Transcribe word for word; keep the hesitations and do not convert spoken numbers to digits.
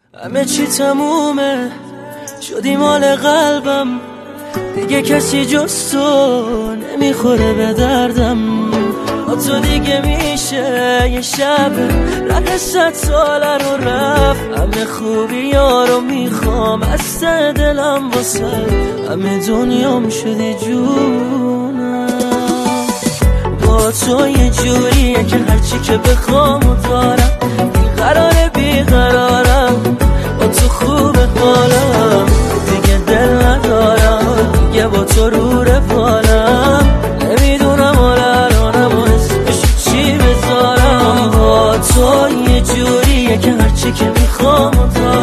همه چی تمومه، شدی مال قلبم، دیگه کسی جز تو نمیخوره به دردم. با تو دیگه میشه یه شب رد صد ساله رو رفت. همه خوبی ها رو میخوام از ته دلم، واسه همه دنیام شدی جونم. با تو یه جوریه که هرچی که بخوام و دارم، بیقراره بیقرارم، با تو خوب حالم، دیگه دل ندارم، دیگه با تو رو رفالم. نمیدونم حال الانم و اسمش چی بذارم. با تو یه جوریه که هرچی که میخوام و دارم،